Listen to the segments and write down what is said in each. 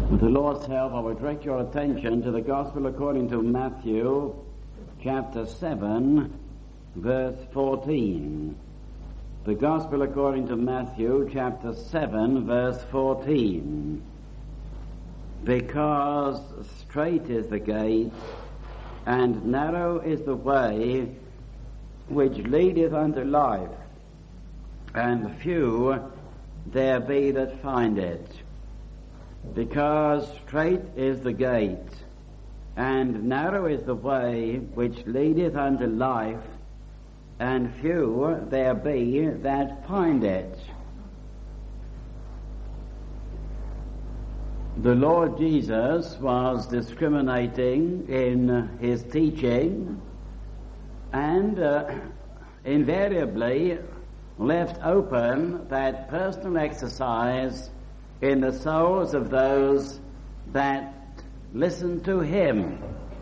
With the Lord's help, I will direct your attention to the Gospel according to Matthew, chapter 7, verse 14. The Gospel according to Matthew, chapter 7, verse 14. Because strait is the gate, and narrow is the way which leadeth unto life, and few there be that find it. Because strait is the gate, and narrow is the way which leadeth unto life, and few there be that find it. The Lord Jesus was discriminating in his teaching, and invariably left open that personal exercise in the souls of those that listen to him.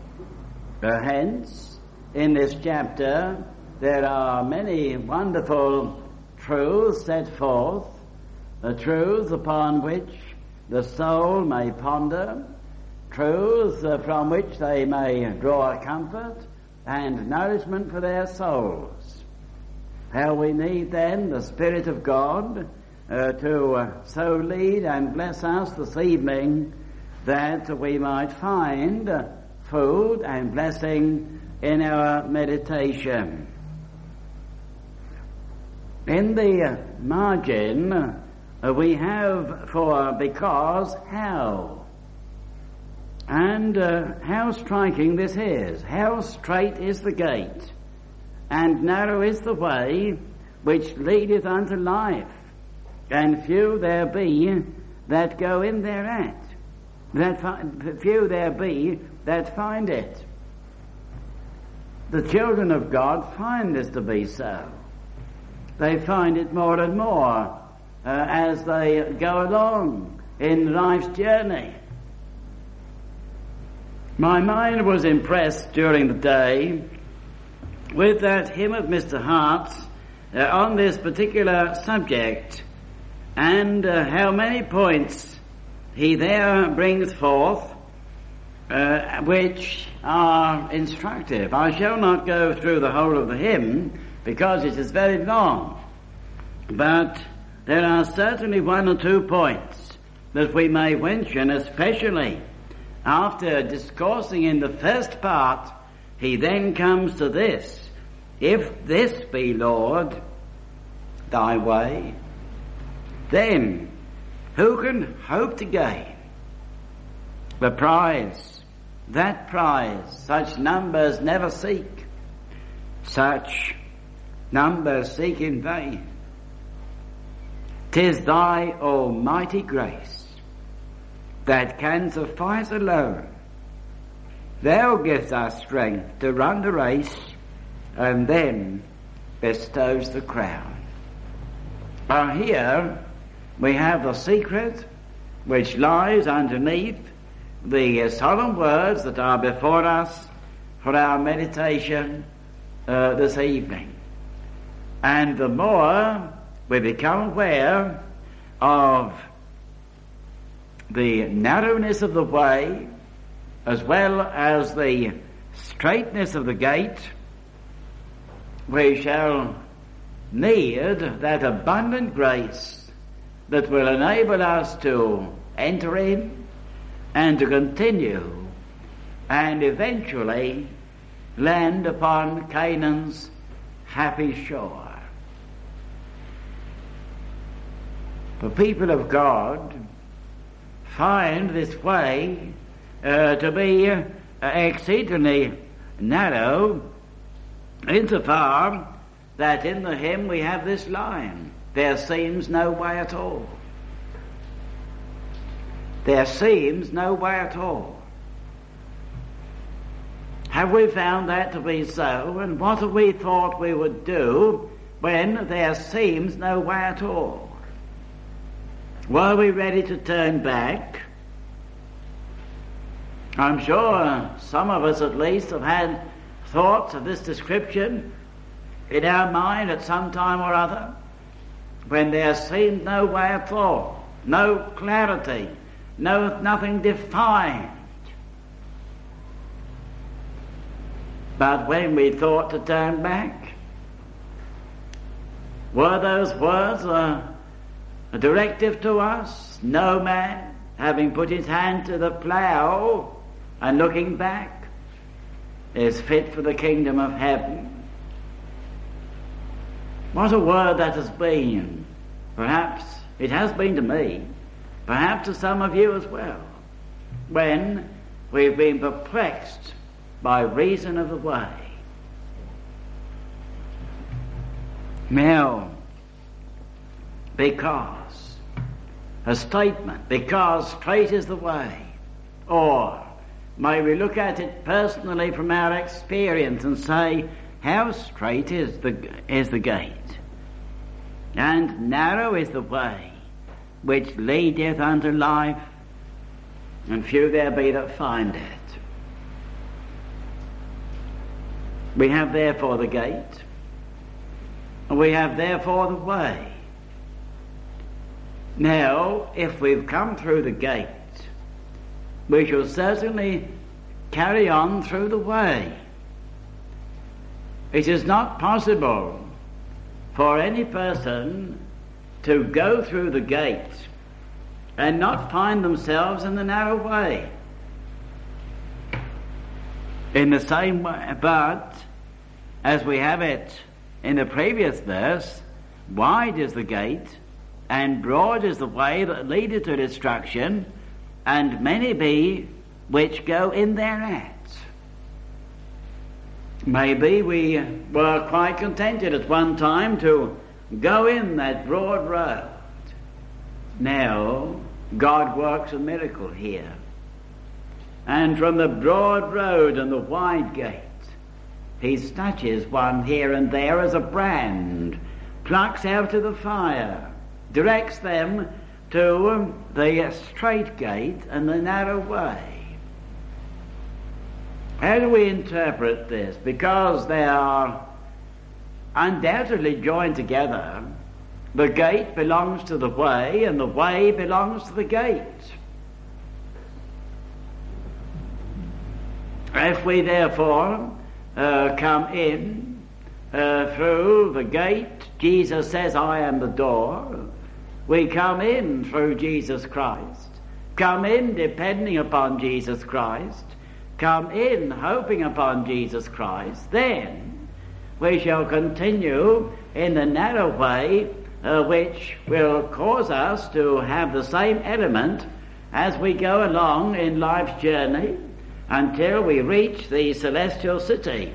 Hence, in this chapter, there are many wonderful truths set forth, truths upon which the soul may ponder, truths from which they may draw comfort and nourishment for their souls. How we need then the Spirit of God to so lead and bless us this evening that we might find food and blessing in our meditation. In the margin we have for because, how. And how striking this is. How strait is the gate, and narrow is the way which leadeth unto life, and few there be that go in thereat. Few there be that find it. The children of God find this to be so. They find it more and more as they go along in life's journey. My mind was impressed during the day with that hymn of Mr. Hart's on this particular subject, and how many points he there brings forth which are instructive. I shall not go through the whole of the hymn because it is very long, but there are certainly one or two points that we may mention, especially after discoursing in the first part. He then comes to this: if this be, Lord, thy way, then who can hope to gain the prize, that prize such numbers never seek, such numbers seek in vain? 'Tis thy almighty grace that can suffice alone. Thou givest us strength to run the race, and then bestows the crown. Here we have the secret which lies underneath the solemn words that are before us for our meditation this evening. And the more we become aware of the narrowness of the way as well as the straightness of the gate, we shall need that abundant grace that will enable us to enter in and to continue and eventually land upon Canaan's happy shore. The people of God find this way to be exceedingly narrow, insofar that in the hymn we have this line: there seems no way at all. There seems no way at all. Have we found that to be so? And what have we thought we would do when there seems no way at all? Were we ready to turn back? I'm sure some of us at least have had thoughts of this description in our mind at some time or other, when there seemed no way at all, no clarity, knoweth nothing defined. But when we thought to turn back, were those words a directive to us? No man, having put his hand to the plough and looking back, is fit for the kingdom of heaven. What a word that has been. Perhaps it has been to me, perhaps to some of you as well, when we've been perplexed by reason of the way. Now, because a statement, because straight is the way, or may we look at it personally from our experience and say, how straight is the gate, and narrow is the way which leadeth unto life, and few there be that find it. We have therefore the gate, and we have therefore the way. Now, if we've come through the gate, we shall certainly carry on through the way. It is not possible for any person to go through the gate and not find themselves in the narrow way. In the same way, but as we have it in the previous verse, wide is the gate and broad is the way that leadeth to destruction, and many be which go in thereat. Maybe we were quite contented at one time to go in that broad road. Now, God works a miracle here. And from the broad road and the wide gate, he snatches one here and there as a brand, plucks out of the fire, directs them to the straight gate and the narrow way. How do we interpret this? Because they are undoubtedly joined together. The gate belongs to the way, and the way belongs to the gate. If we therefore come in through the gate, Jesus says, I am the door. We come in through Jesus Christ. Come in depending upon Jesus Christ. Come in hoping upon Jesus Christ. Then we shall continue in the narrow way, which will cause us to have the same element as we go along in life's journey until we reach the celestial city.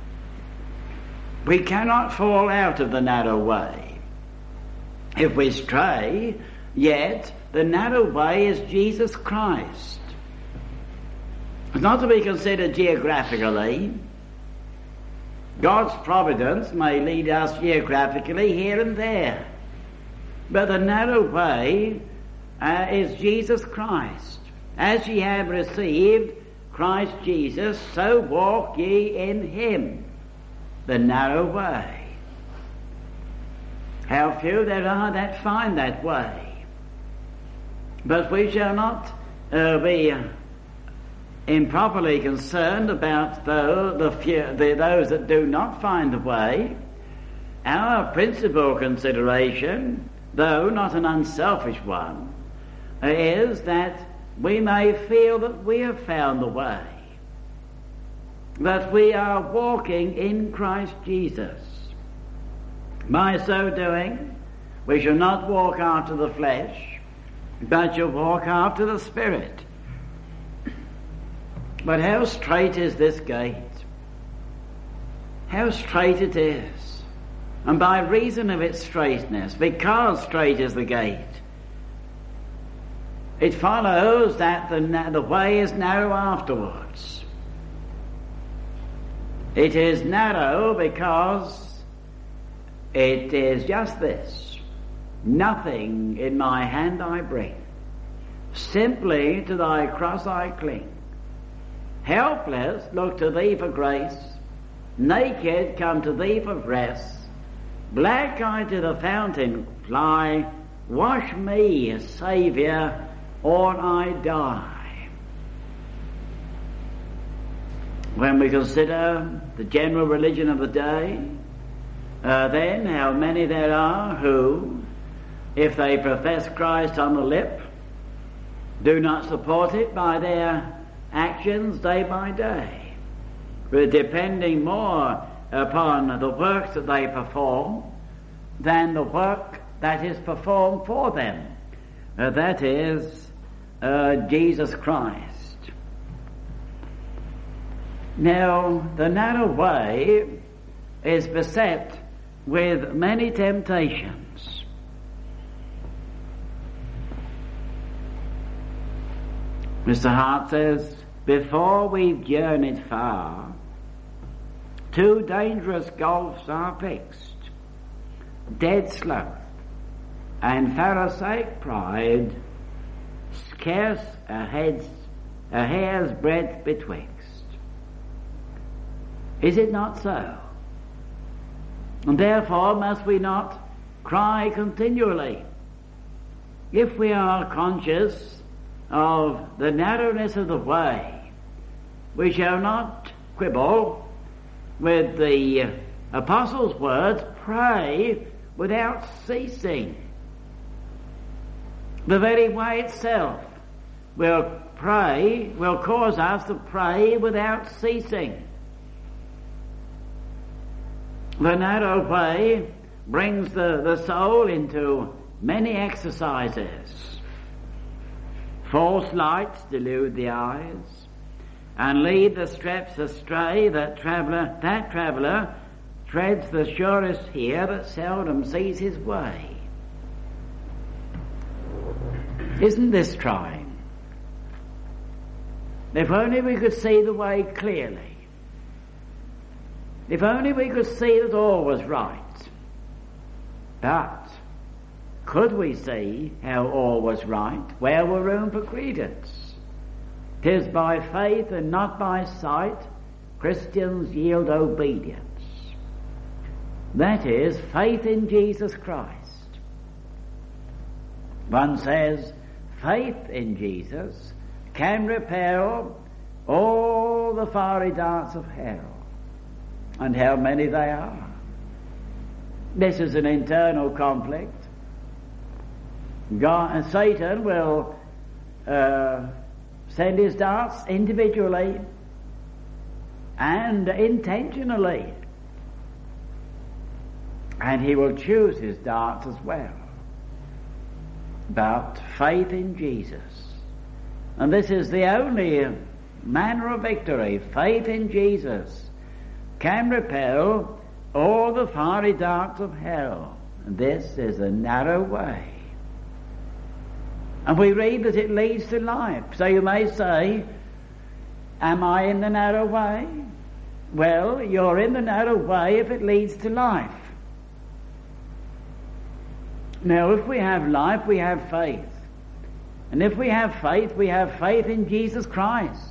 We cannot fall out of the narrow way. If we stray, yet the narrow way is Jesus Christ. It's not to be considered geographically. God's providence may lead us geographically here and there, but the narrow way is Jesus Christ. As ye have received Christ Jesus, so walk ye in him, the narrow way. How few there are that find that way. But we shall not be improperly concerned about those that do not find the way. Our principal consideration, though not an unselfish one, is that we may feel that we have found the way, that we are walking in Christ Jesus. By so doing, we shall not walk after the flesh, but shall walk after the Spirit. But how straight is this gate? How straight it is. And by reason of its straightness, because straight is the gate, it follows that the way is narrow afterwards. It is narrow because it is just this: nothing in my hand I bring, simply to thy cross I cling. Helpless, look to thee for grace. Naked, come to thee for rest. Black-eyed to the fountain fly. Wash me, Saviour, or I die. When we consider the general religion of the day, then how many there are who, if they profess Christ on the lip, do not support it by their actions day by day, but depending more upon the works that they perform than the work that is performed for them. That is Jesus Christ. Now, the narrow way is beset with many temptations. Mr. Hart says, before we've journeyed far, two dangerous gulfs are fixed: dead sloth and Pharisaic pride, scarce a hair's breadth betwixt. Is it not so? And therefore must we not cry continually? If we are conscious of the narrowness of the way, we shall not quibble with the Apostles' words, pray without ceasing. The very way itself will cause us to pray without ceasing. The narrow way brings the soul into many exercises. False lights delude the eyes and lead the steps astray. That traveller treads the surest here that seldom sees his way. Isn't this trying? If only we could see the way clearly. If only we could see that all was right. But could we see how all was right? Where were room for credence? 'Tis by faith and not by sight Christians yield obedience. That is, faith in Jesus Christ. One says, faith in Jesus can repel all the fiery darts of hell. And how many they are. This is an internal conflict. Satan will send his darts individually and intentionally. And he will choose his darts as well. But faith in Jesus. And this is the only manner of victory. Faith in Jesus can repel all the fiery darts of hell. And this is a narrow way. And we read that it leads to life. So you may say, am I in the narrow way? Well, you're in the narrow way if it leads to life. Now, if we have life, we have faith. And if we have faith, we have faith in Jesus Christ.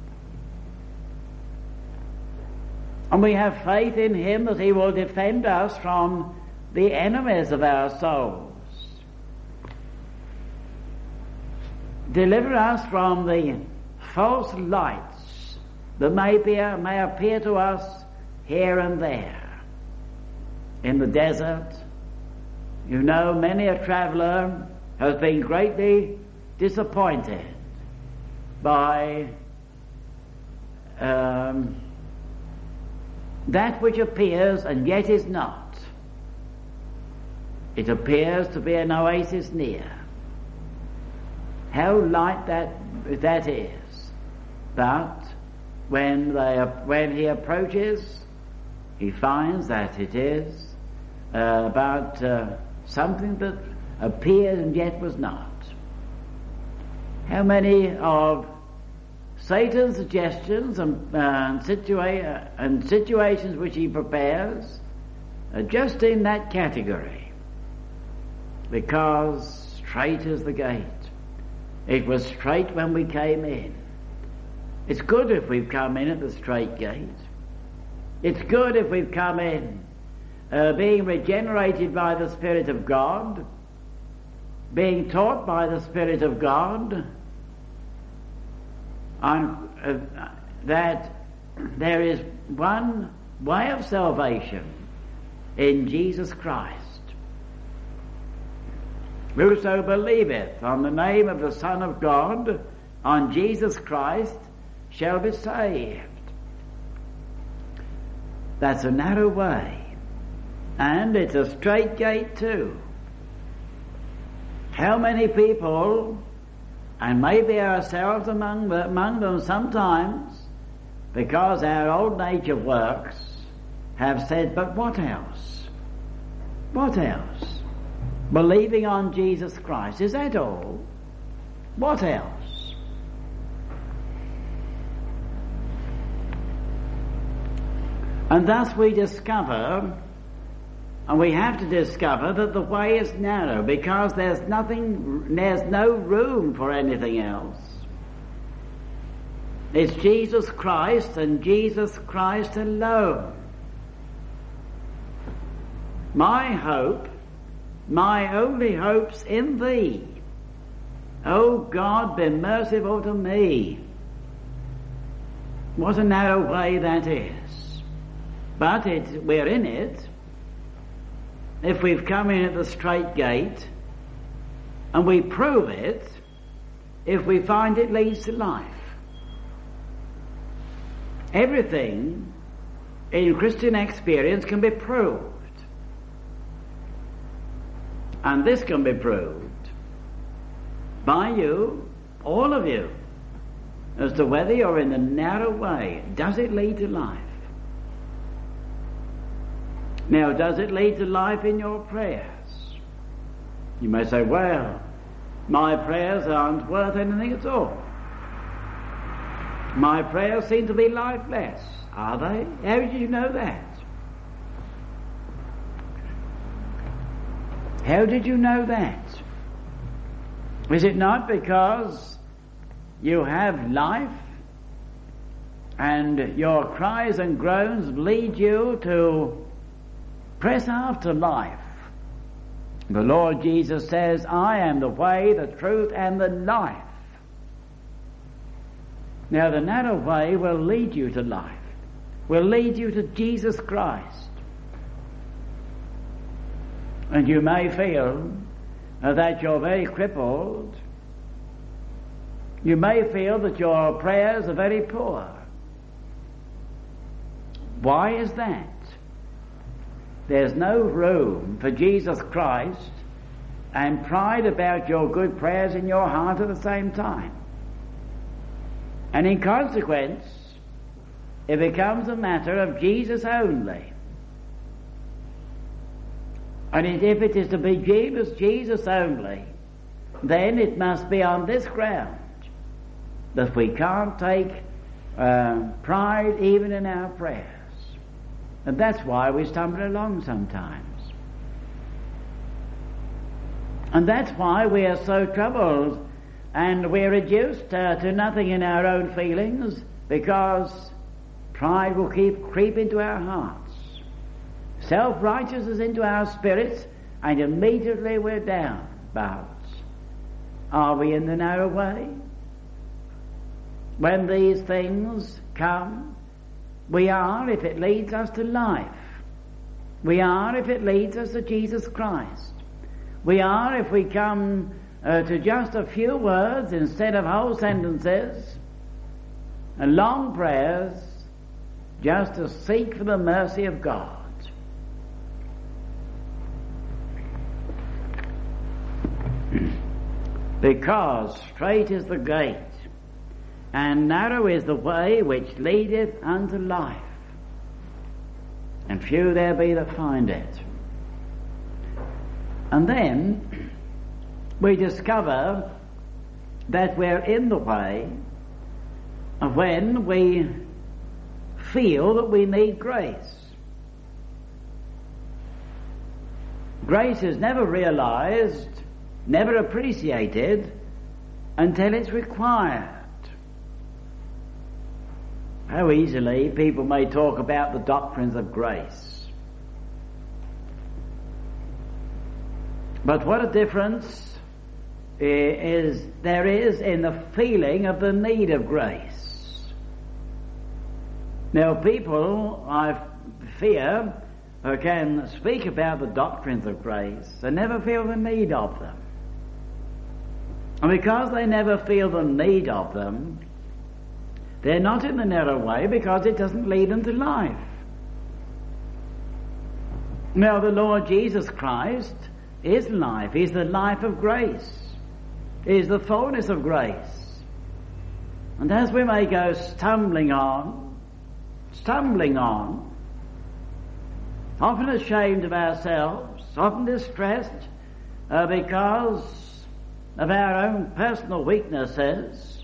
And we have faith in Him that He will defend us from the enemies of our souls. Deliver us from the false lights that may appear to us here and there. In the desert, you know, many a traveller has been greatly disappointed by that which appears and yet is not. It appears to be an oasis near. How light that is. But when he approaches, he finds that it is about something that appeared and yet was not. How many of Satan's suggestions and situations which he prepares are just in that category. Because straight is the gate. It was straight when we came in. It's good if we've come in at the straight gate. It's good if we've come in being regenerated by the Spirit of God. being taught by the Spirit of God that there is one way of salvation in Jesus Christ. Whoso believeth on the name of the Son of God, on Jesus Christ, shall be saved. That's a narrow way. And it's a straight gate too. How many people, and maybe ourselves among them sometimes, because our old nature works, have said, but what else? What else? Believing on Jesus Christ, is that all? What else? And thus we discover, and we have to discover, that the way is narrow because there's no room for anything else. It's Jesus Christ and Jesus Christ alone. My hope, my only hope's in Thee. O God, be merciful to me. What a narrow way that is. But we're in it if we've come in at the straight gate, and we prove it if we find it leads to life. Everything in Christian experience can be proved. And this can be proved by you, all of you, as to whether you're in the narrow way. Does it lead to life? Now, does it lead to life in your prayers? You may say, well, my prayers aren't worth anything at all. My prayers seem to be lifeless. Are they? How did you know that? How did you know that? Is it not because you have life and your cries and groans lead you to press after life? The Lord Jesus says, I am the way, the truth, and the life. Now the narrow way will lead you to life, will lead you to Jesus Christ. And you may feel that you're very crippled. You may feel that your prayers are very poor. Why is that? There's no room for Jesus Christ and pride about your good prayers in your heart at the same time. And in consequence, it becomes a matter of Jesus only. And if it is to be Jesus only, then it must be on this ground that we can't take pride even in our prayers. And that's why we stumble along sometimes. And that's why we are so troubled and we're reduced to nothing in our own feelings, because pride will creep into our hearts. Self-righteousness into our spirits, and immediately we're down. But are we in the narrow way? When these things come, we are if it leads us to life. We are if it leads us to Jesus Christ. We are if we come to just a few words instead of whole sentences and long prayers, just to seek for the mercy of God. Because strait is the gate, and narrow is the way which leadeth unto life, and few there be that find it. And then we discover that we're in the way of when we feel that we need grace. Grace is never realized, never appreciated until it's required. How easily people may talk about the doctrines of grace. But what a difference there is in the feeling of the need of grace. Now, people, I fear, who can speak about the doctrines of grace and never feel the need of them. And because they never feel the need of them, they're not in the narrow way because it doesn't lead them to life. Now, the Lord Jesus Christ is life. He's the life of grace. He's the fullness of grace. And as we may go stumbling on, often ashamed of ourselves, often distressed because of our own personal weaknesses,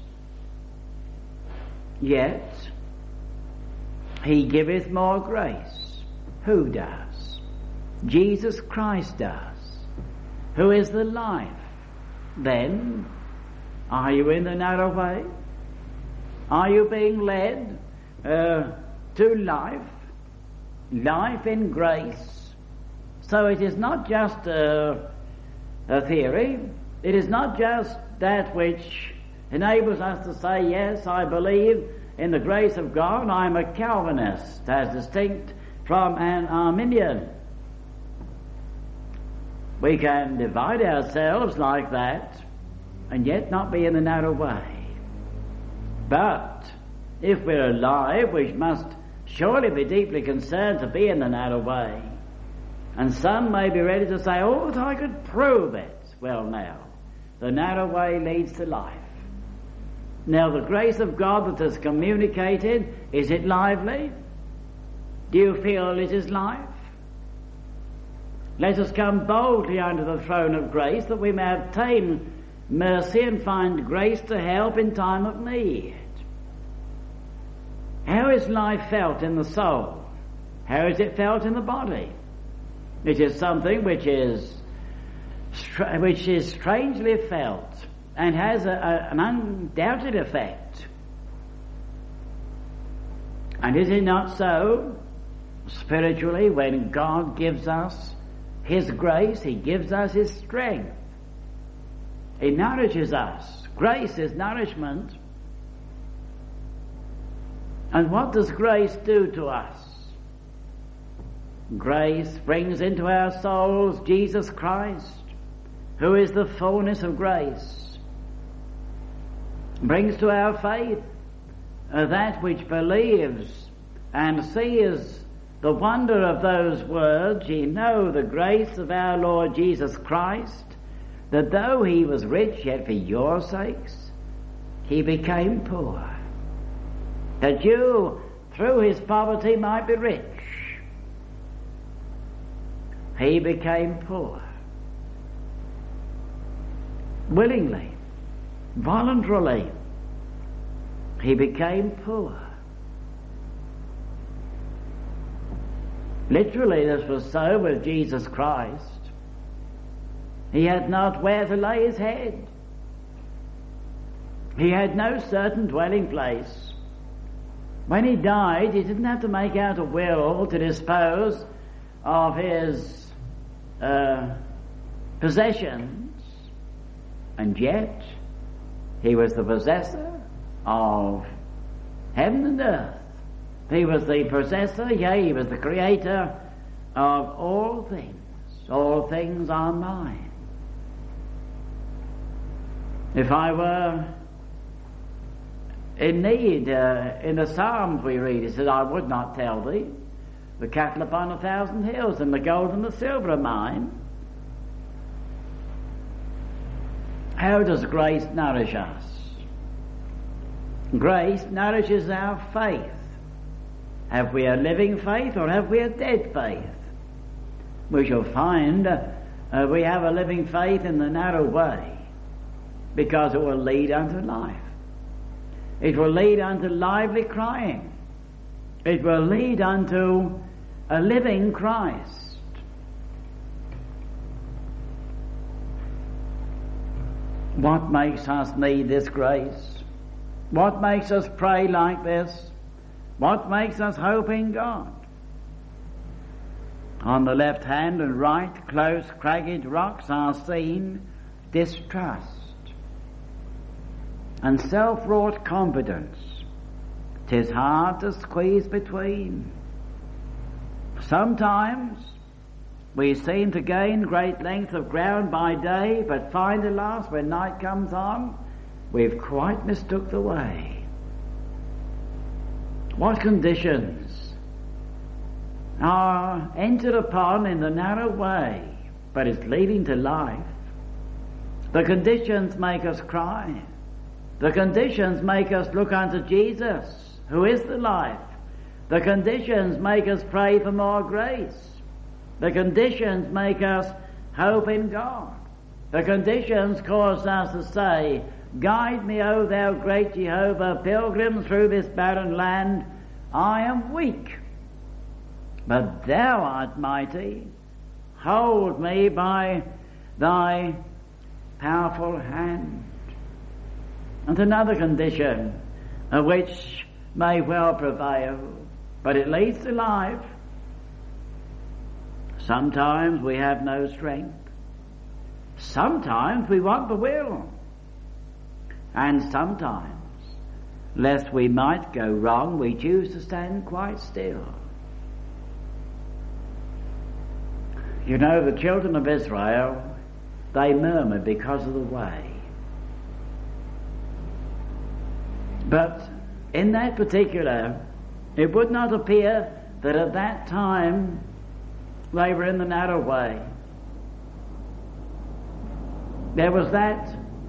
yet He giveth more grace. Who does? Jesus Christ does, who is the life. Then, are you in the narrow way? Are you being led to life? Life in grace. So it is not just a theory. It is not just that which enables us to say, yes, I believe in the grace of God. I'm a Calvinist, as distinct from an Arminian. We can divide ourselves like that and yet not be in the narrow way. But if we're alive, we must surely be deeply concerned to be in the narrow way. And some may be ready to say, oh, if I could prove it. Well, now, the narrow way leads to life. Now, the grace of God that is communicated, is it lively? Do you feel it is life? Let us come boldly unto the throne of grace that we may obtain mercy and find grace to help in time of need. How is life felt in the soul? How is it felt in the body? It is something which is strangely felt and has an undoubted effect. And is it not so spiritually when God gives us His grace? He gives us His strength. He nourishes us. Grace is nourishment. And what does grace do to us? Grace brings into our souls Jesus Christ, who is the fullness of grace. Brings to our faith that which believes and sees the wonder of those words, ye know the grace of our Lord Jesus Christ, that though He was rich, yet for your sakes He became poor, that you through His poverty might be rich. He became poor. Willingly, voluntarily, He became poor. Literally, this was so with Jesus Christ. He had not where to lay His head. He had no certain dwelling place. When He died, He didn't have to make out a will to dispose of His possessions. And yet, He was the possessor of heaven and earth. He was the possessor, yea, He was the creator of all things. All things are mine. If I were in need, in the Psalms we read, it says, I would not tell thee, the cattle upon 1,000 hills, and the gold and the silver are mine. How does grace nourish us? Grace nourishes our faith. Have we a living faith or have we a dead faith? We shall find we have a living faith in the narrow way, because it will lead unto life. It will lead unto lively crying. It will lead unto a living Christ. What makes us need this grace? What makes us pray like this? What makes us hope in God? On the left hand and right, close, cragged rocks are seen distrust. and self-wrought confidence. 'Tis hard to squeeze between. Sometimes we seem to gain great length of ground by day, but find at last when night comes on, we've quite mistook the way. What conditions are entered upon in the narrow way, but it's leading to life. The conditions make us cry. The conditions make us look unto Jesus, who is the life. The conditions make us pray for more grace. The conditions make us hope in God. The conditions cause us to say, guide me, O thou great Jehovah, pilgrim through this barren land. I am weak, but thou art mighty. Hold me by thy powerful hand. And another condition which may well prevail, but it leads to life. Sometimes we have no strength. Sometimes we want the will. And sometimes, lest we might go wrong, we choose to stand quite still. You know, the children of Israel, they murmured because of the way. But in that particular, it would not appear that at that time they were in the narrow way. There was that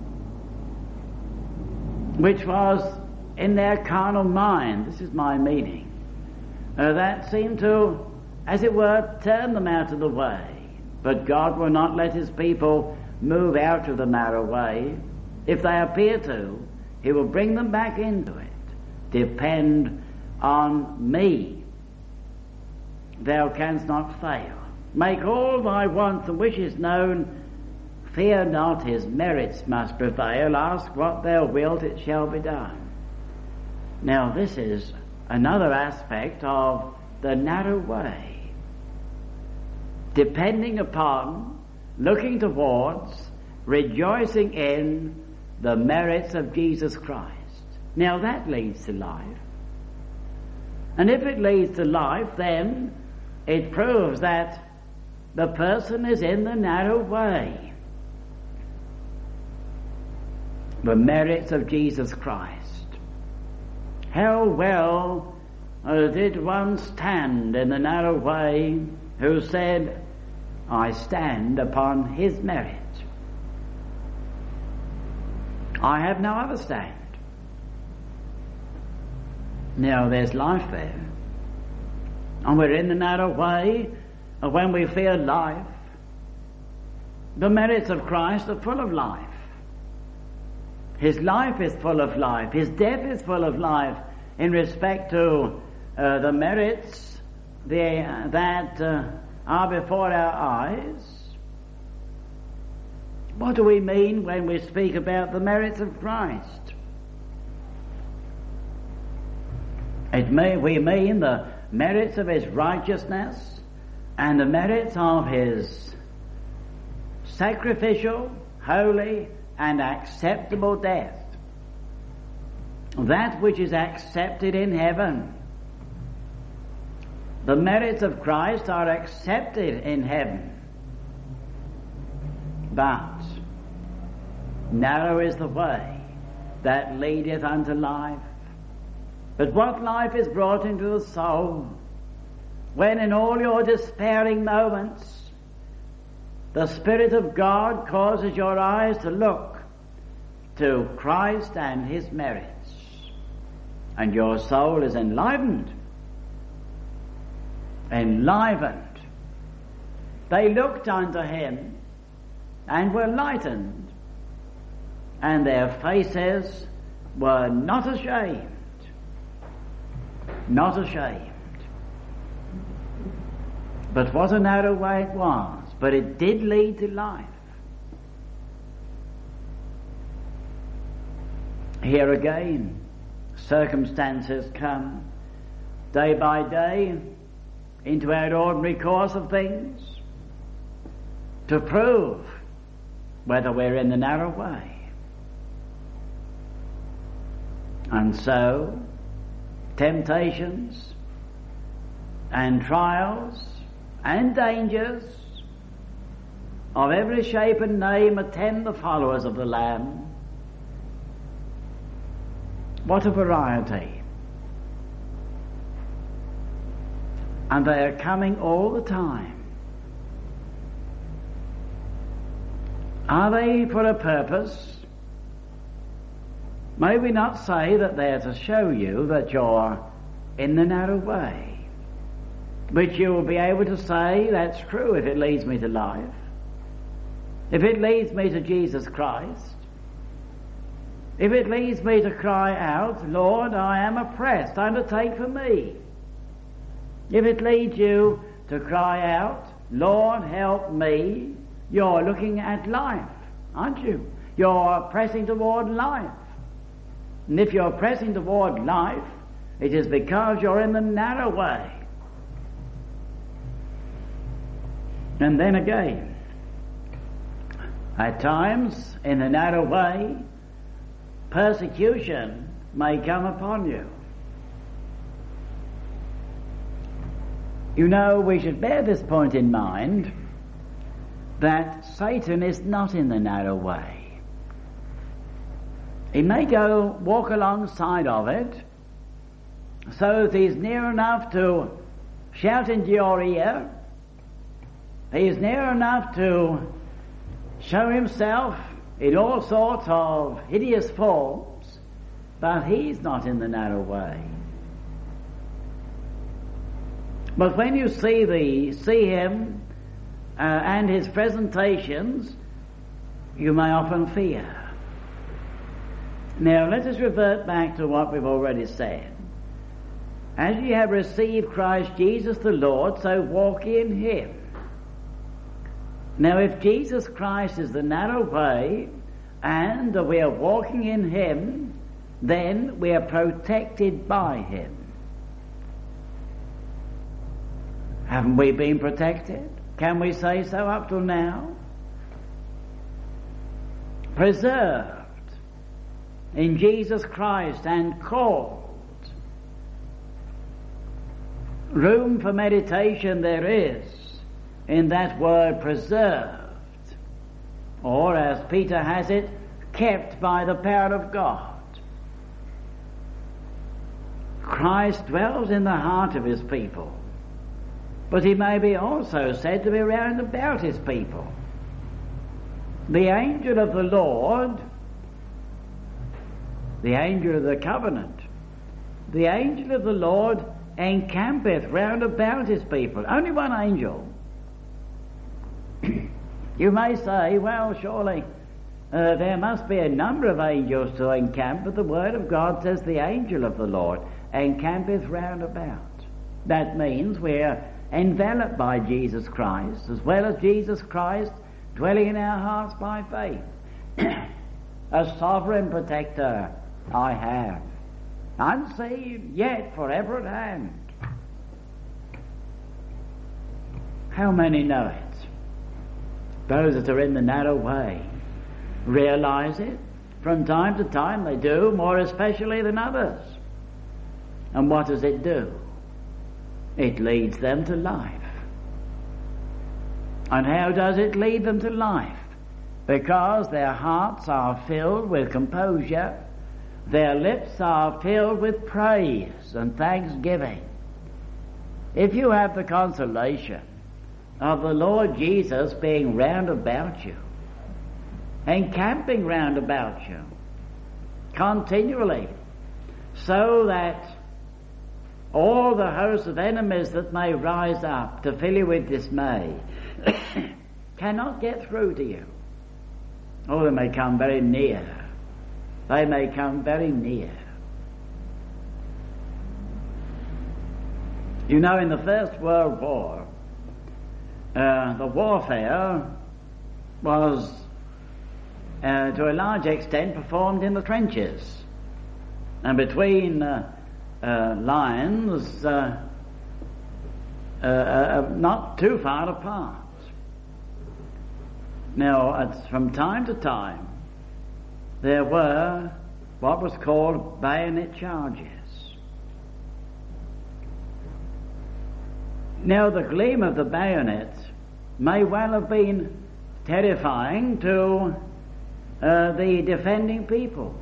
which was in their carnal mind, this is my meaning, that seemed to, as it were, turn them out of the way. But God will not let his people move out of the narrow way. If they appear to, he will bring them back into it. Depend on me. Thou canst not fail. Make all thy wants and wishes known. Fear not, his merits must prevail. Ask what thou wilt, it shall be done. Now this is another aspect of the narrow way. Depending upon, looking towards, rejoicing in the merits of Jesus Christ. Now that leads to life. And if it leads to life, then it proves that the person is in the narrow way. The merits of Jesus Christ. How well did one stand in the narrow way who said, I stand upon his merit. I have no other stand. Now there's life there. And we're in the narrow way when we fear life. The merits of Christ are full of life. His life is full of life. His death is full of life in respect to the merits that are before our eyes. What do we mean when we speak about the merits of Christ? We mean the merits of his righteousness and the merits of his sacrificial, holy, and acceptable death. That which is accepted in heaven. The merits of Christ are accepted in heaven. But narrow is the way that leadeth unto life. But what life is brought into the soul when in all your despairing moments the Spirit of God causes your eyes to look to Christ and his merits, and your soul is enlivened. Enlivened. They looked unto him and were lightened, and their faces were not ashamed. Not ashamed. But what a narrow way it was. But it did lead to life. Here again, circumstances come day by day into our ordinary course of things to prove whether we're in the narrow way. And so, temptations and trials and dangers of every shape and name attend the followers of the Lamb. What a variety. And they are coming all the time. Are they for a purpose? May we not say that they are to show you that you're in the narrow way, which you will be able to say, that's true if it leads me to life, if it leads me to Jesus Christ, if it leads me to cry out, Lord, I am oppressed, undertake for me. If it leads you to cry out, Lord, help me, you're looking at life, aren't you? You're pressing toward life. And if you're pressing toward life, it is because you're in the narrow way. And then again, at times, in the narrow way, persecution may come upon you. You know, we should bear this point in mind, that Satan is not in the narrow way. He may walk alongside of it, so that he's near enough to shout into your ear, he's near enough to show himself in all sorts of hideous forms, but he's not in the narrow way. But when you see him and his presentations, you may often fear. Now let us revert back to what we've already said. As ye have received Christ Jesus the Lord, so walk in him. Now if Jesus Christ is the narrow way, and we are walking in him, then we are protected by him. Haven't we been protected? Can we say so up till now? Preserved in Jesus Christ and called. Room for meditation there is in that word preserved, or as Peter has it, kept by the power of God. Christ dwells in the heart of his people, but he may be also said to be round about his people. The angel of the Lord, the angel of the covenant, the angel of the Lord encampeth round about his people. Only one angel. You may say, well, surely there must be a number of angels to encamp, but the Word of God says the angel of the Lord encampeth round about. That means we're enveloped by Jesus Christ, as well as Jesus Christ dwelling in our hearts by faith. A sovereign protector I have, unseen yet forever at hand. How many know it? Those that are in the narrow way realize it. From time to time they do, more especially than others. And what does it do? It leads them to life. And how does it lead them to life? Because their hearts are filled with composure, their lips are filled with praise and thanksgiving. If you have the consolation of the Lord Jesus being round about you, encamping round about you continually, so that all the hosts of enemies that may rise up to fill you with dismay cannot get through to you. Oh, they may come very near. They may come very near. You know, in the First World War, the warfare was to a large extent performed in the trenches and between lines not too far apart. Now, from time to time, there were what was called bayonet charges. Now the gleam of the bayonet may well have been terrifying to the defending people,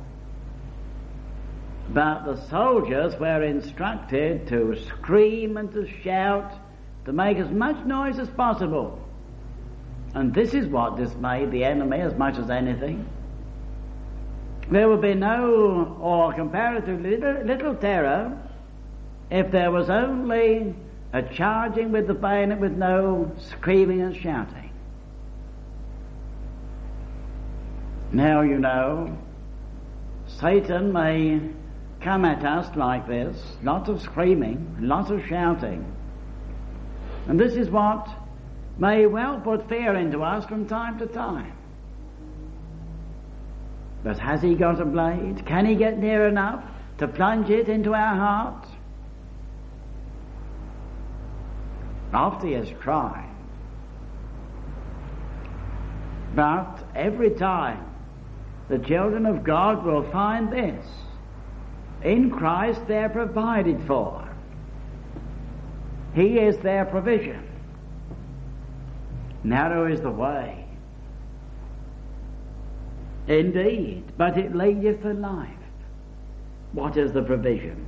but the soldiers were instructed to scream and to shout, to make as much noise as possible. And this is what dismayed the enemy as much as anything. There would be no, or comparatively little terror, if there was only a charging with the bayonet with no screaming and shouting. Now you know, Satan may come at us like this, lots of screaming, lots of shouting. And this is what may well put fear into us from time to time. But has he got a blade? Can he get near enough to plunge it into our heart? After he has tried. But every time the children of God will find this, in Christ they're provided for. He is their provision. Narrow is the way, indeed, but it leadeth to life. What is the provision?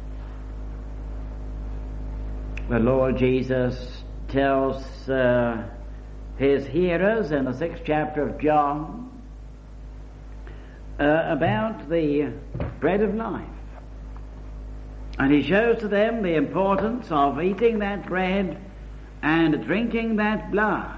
The Lord Jesus tells his hearers in the 6th chapter of John about the bread of life. And he shows to them the importance of eating that bread and drinking that blood.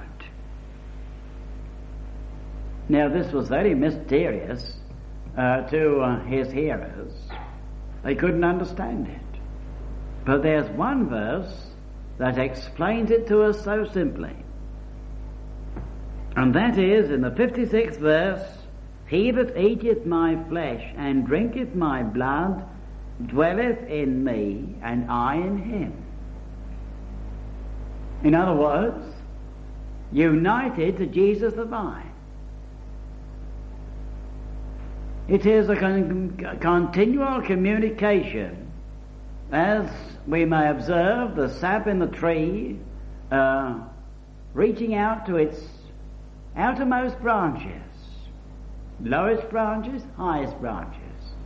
Now this was very mysterious to his hearers. They couldn't understand it. But there's one verse that explains it to us so simply. And that is in the 56th verse, "He that eateth my flesh and drinketh my blood dwelleth in me, and I in him." In other words, united to Jesus the vine. It is a continual communication, as we may observe the sap in the tree reaching out to its outermost branches, lowest branches, highest branches.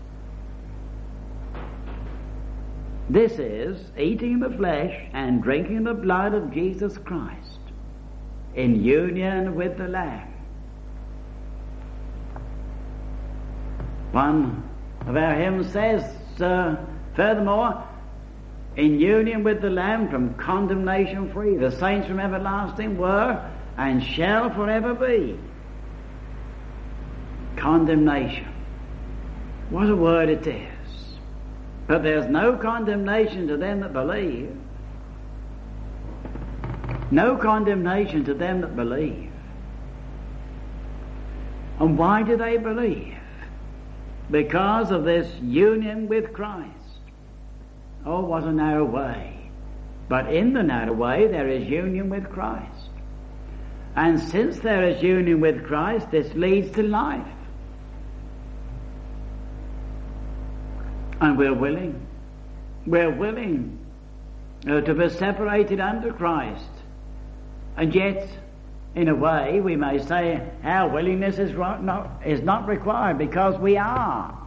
This is eating the flesh and drinking the blood of Jesus Christ in union with the Lamb. One of our hymns says, furthermore, in union with the Lamb from condemnation free, the saints from everlasting were and shall forever be. Condemnation. What a word it is. But there's no condemnation to them that believe. No condemnation to them that believe. And why do they believe? Because of this union with Christ. Oh, what a narrow way. But in the narrow way there is union with Christ. And since there is union with Christ, this leads to life. And we're willing to be separated under Christ. And yet, in a way, we may say our willingness is not required because we are.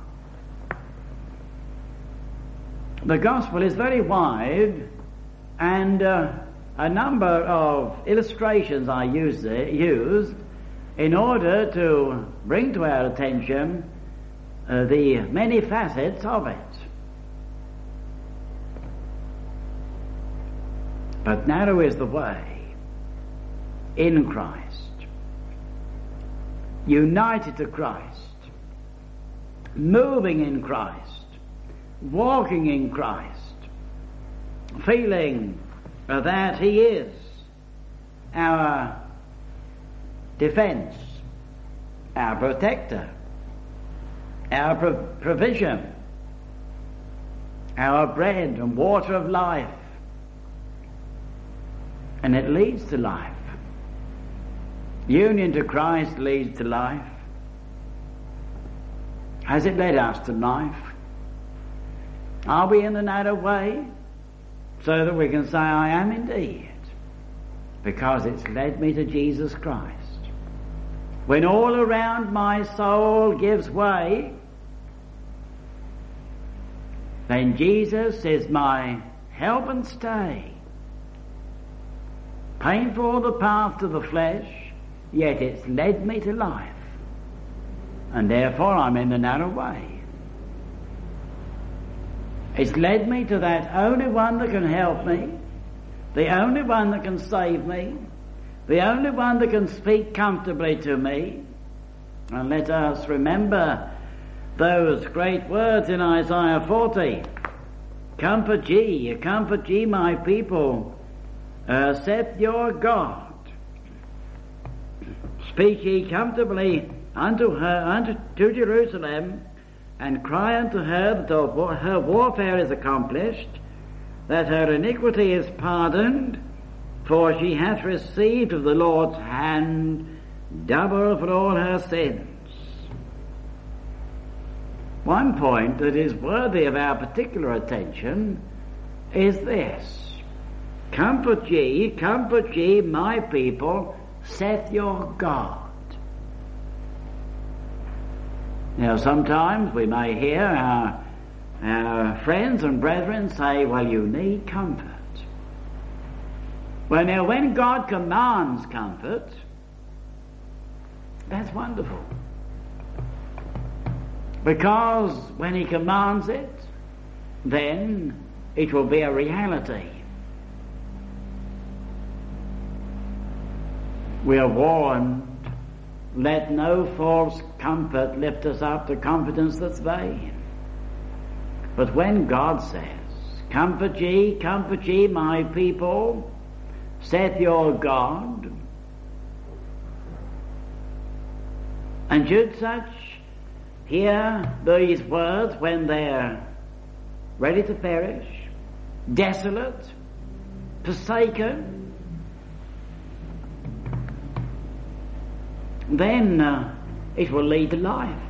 The gospel is very wide, and a number of illustrations are used in order to bring to our attention the many facets of it. But narrow is the way in Christ, united to Christ, moving in Christ, walking in Christ, feeling that He is our defense, our protector, our provision, our bread and water of life. And it leads to life. Union to Christ leads to life. Has it led us to life? Are we in the narrow way so that we can say, I am indeed, because it's led me to Jesus Christ? When all around my soul gives way, then Jesus is my help and stay. Painful the path to the flesh, yet it's led me to life. And therefore I'm in the narrow way. It's led me to that only one that can help me, the only one that can save me, the only one that can speak comfortably to me. And let us remember those great words in Isaiah 40. Comfort ye my people, saith your God. Speak ye comfortably to Jerusalem, and cry unto her that her warfare is accomplished, that her iniquity is pardoned, for she hath received of the Lord's hand double for all her sins. One point that is worthy of our particular attention is this: comfort ye my people, saith your God. Now sometimes we may hear our friends and brethren say, well, you need comfort. Well, now when God commands comfort, that's wonderful. Because when He commands it, then it will be a reality. We are warned, let no false comfort lift us up to confidence that's vain. But when God says, comfort ye my people, saith your God, and should such hear these words when they're ready to perish, desolate, forsaken, then it will lead to life.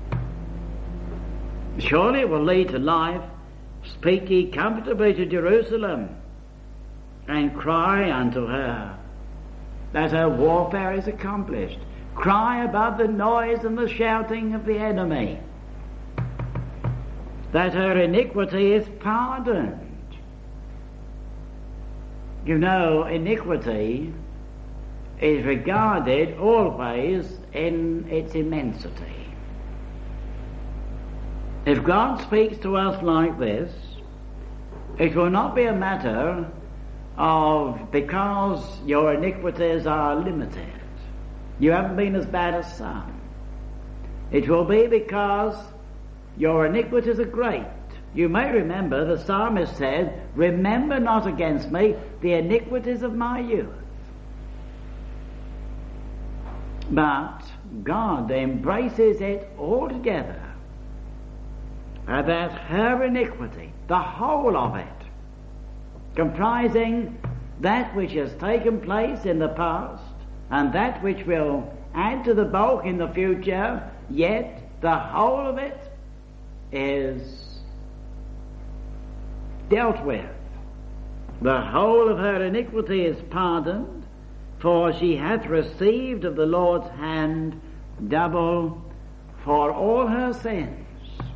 Surely it will lead to life. Speak ye comfortably to Jerusalem, and cry unto her that her warfare is accomplished. Cry above the noise and the shouting of the enemy that her iniquity is pardoned. You know, iniquity is regarded always in its immensity. If God speaks to us like this, it will not be a matter of because your iniquities are limited, you haven't been as bad as some. It will be because your iniquities are great. You may remember the psalmist said, remember not against me the iniquities of my youth. But God embraces it altogether, that her iniquity, the whole of it, comprising that which has taken place in the past and that which will add to the bulk in the future, yet the whole of it is dealt with. The whole of her iniquity is pardoned, for she hath received of the Lord's hand double for all her sins.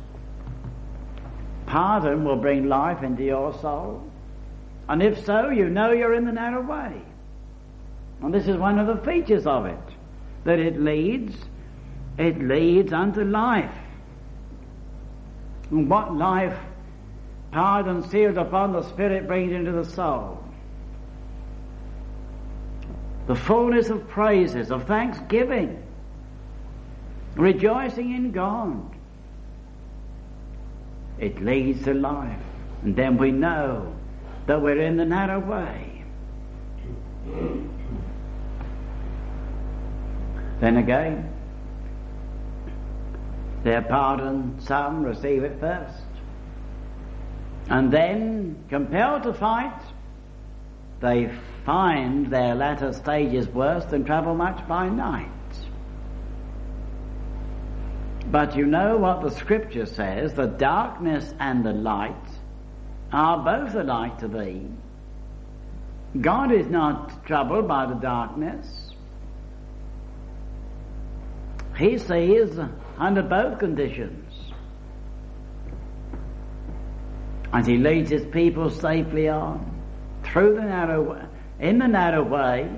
Pardon will bring life into your soul. And if so, you know you're in the narrow way. And this is one of the features of it, that it leads unto life. And what life pardon sealed upon the Spirit brings into the soul? The fullness of praises, of thanksgiving, rejoicing in God. It leads to life. And then we know that we're in the narrow way. Then again, their pardon, some receive it first. And then, compelled to fight, they find their latter stages worse than travel much by night. But you know what the scripture says, the darkness and the light are both alike to thee. God is not troubled by the darkness. He sees under both conditions. And he leads his people safely on through the narrow way, in the narrow way.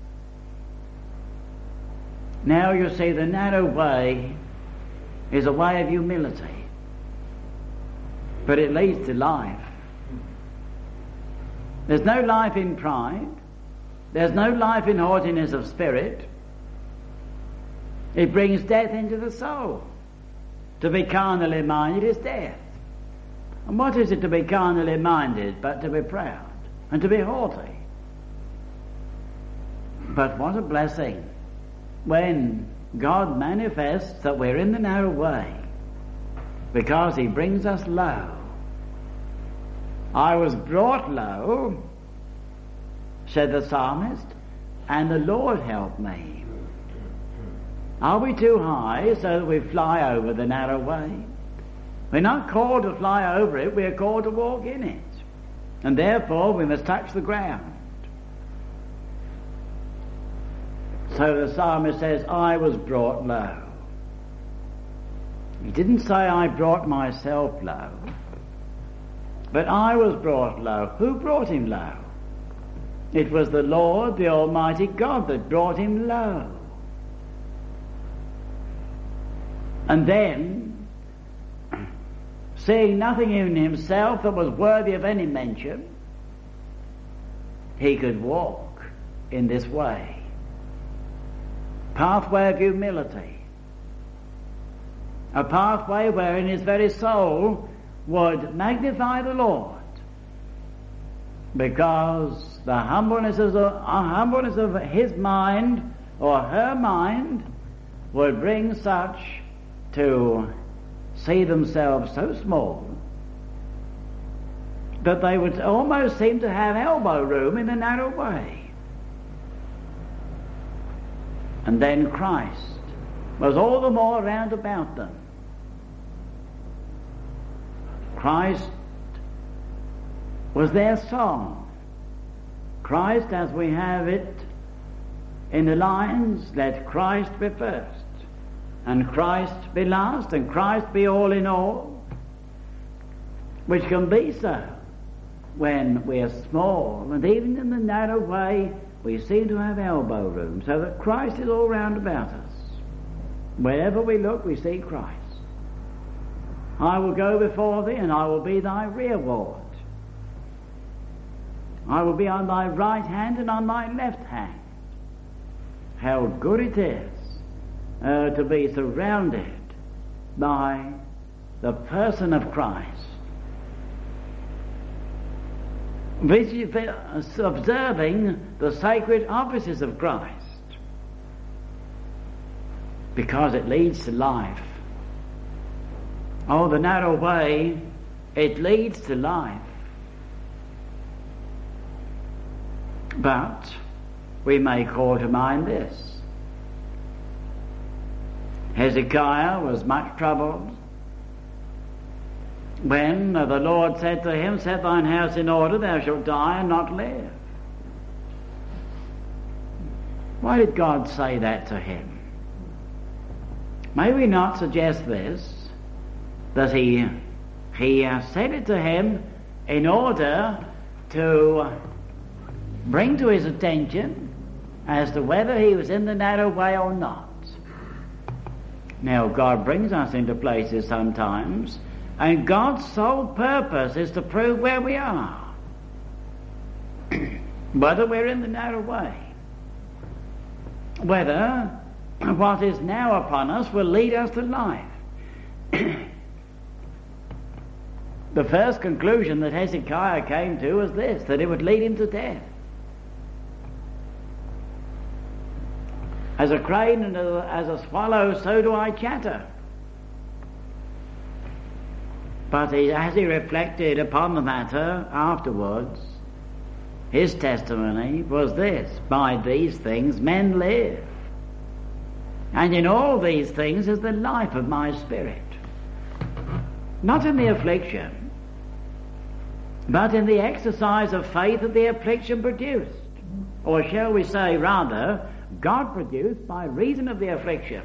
Now you see, the narrow way is a way of humility, but it leads to life. There's no life in pride. There's no life in haughtiness of spirit. It brings death into the soul. To be carnally minded is death. And what is it to be carnally minded but to be proud and to be haughty? But what a blessing when God manifests that we're in the narrow way, because he brings us low. I was brought low, said the psalmist, and the Lord helped me. Are we too high so that we fly over the narrow way? We're not called to fly over it, we are called to walk in it. And therefore we must touch the ground. So the psalmist says, I was brought low. He didn't say I brought myself low, but I was brought low. Who brought him low? It was the Lord, the Almighty God, that brought him low. And then, seeing nothing in himself that was worthy of any mention, he could walk in this way. Pathway of humility. A pathway wherein his very soul would magnify the Lord, because the humbleness of his mind or her mind would bring such to see themselves so small that they would almost seem to have elbow room in the narrow way. And then Christ was all the more round about them. Christ was their song. Christ, as we have it in the lines, let Christ be first, and Christ be last, and Christ be all in all, which can be so when we are small, and even in the narrow way we seem to have elbow room, so that Christ is all round about us. Wherever we look, we see Christ. I will go before thee, and I will be thy reward. I will be on thy right hand and on thy left hand. How good it is to be surrounded by the person of Christ, observing the sacred offices of Christ, because it leads to life. Oh, the narrow way, it leads to life. But we may call to mind this. Hezekiah was much troubled when the Lord said to him, set thine house in order, thou shalt die and not live. Why did God say that to him? May we not suggest this, that he said it to him in order to bring to his attention as to whether he was in the narrow way or not. Now, God brings us into places sometimes, and God's sole purpose is to prove where we are, whether we're in the narrow way, whether what is now upon us will lead us to life. The first conclusion that Hezekiah came to was this, that it would lead him to death. As a crane and as a swallow, so do I chatter. But as he reflected upon the matter afterwards, his testimony was this: by these things men live. And in all these things is the life of my spirit. Not in the affliction, but in the exercise of faith that the affliction produced. Or shall we say, rather, God produced by reason of the affliction.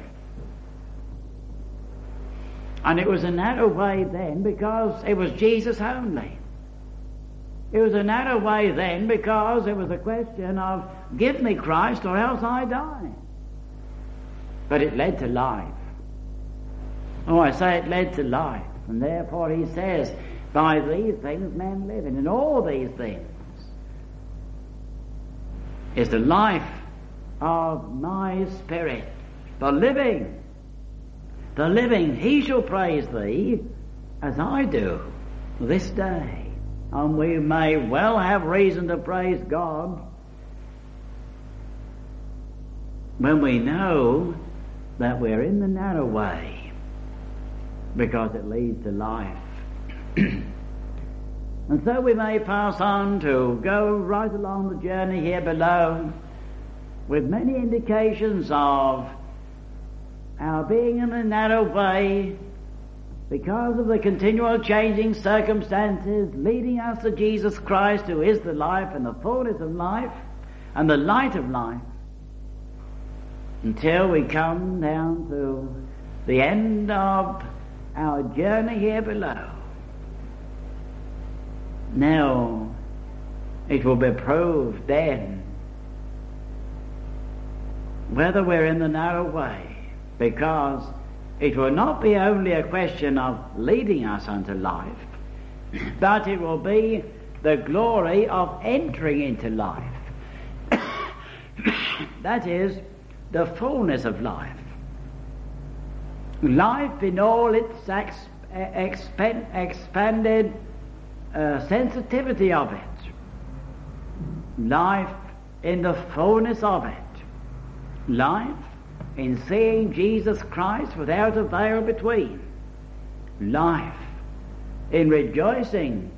And it was a narrow way then because it was Jesus only. It was a narrow way then because it was a question of, give me Christ or else I die. But it led to life. Oh, I say it led to life. And therefore he says, by these things men live. And in all these things is the life of my spirit. The living, he shall praise thee as I do this day. And we may well have reason to praise God when we know that we're in the narrow way, because it leads to life. And so we may pass on to go right along the journey here below with many indications of our being in the narrow way because of the continual changing circumstances leading us to Jesus Christ, who is the life and the fullness of life and the light of life, until we come down to the end of our journey here below. Now, it will be proved then whether we're in the narrow way, because it will not be only a question of leading us unto life, but it will be the glory of entering into life. That is, the fullness of life. Life in all its expanded sensitivity of it. Life in the fullness of it. Life in seeing Jesus Christ without a veil between. Life in rejoicing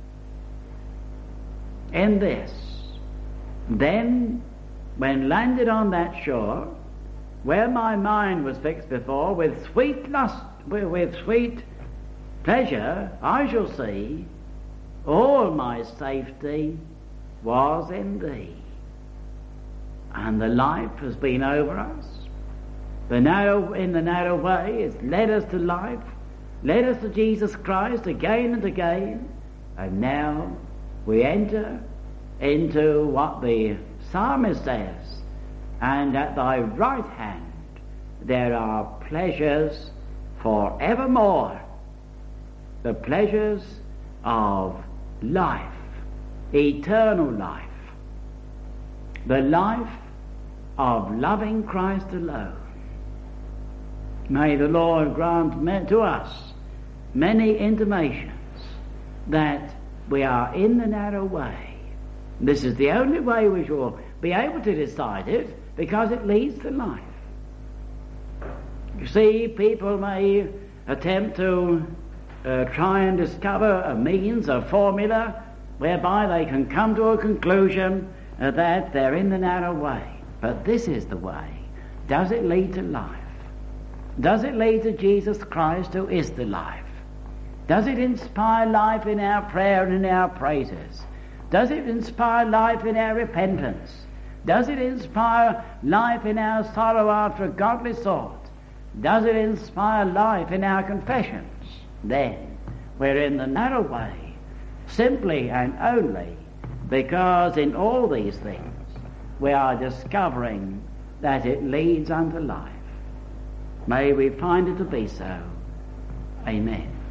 in this. Then, when landed on that shore, where my mind was fixed before, with sweet lust, with sweet pleasure, I shall see all my safety was in thee. And the life has been over us. In the narrow way, it's led us to life, led us to Jesus Christ again and again, and now we enter into what the psalmist says, and at thy right hand there are pleasures for evermore, the pleasures of life, eternal life, the life of loving Christ alone. May the Lord grant to us many intimations that we are in the narrow way. This is the only way we shall be able to decide it, because it leads to life. You see, people may attempt to try and discover a means, a formula, whereby they can come to a conclusion that they're in the narrow way. But this is the way. Does it lead to life? Does it lead to Jesus Christ, who is the life? Does it inspire life in our prayer and in our praises? Does it inspire life in our repentance? Does it inspire life in our sorrow after a godly sort? Does it inspire life in our confessions? Then we're in the narrow way, simply and only because in all these things we are discovering that it leads unto life. May we find it to be so. Amen.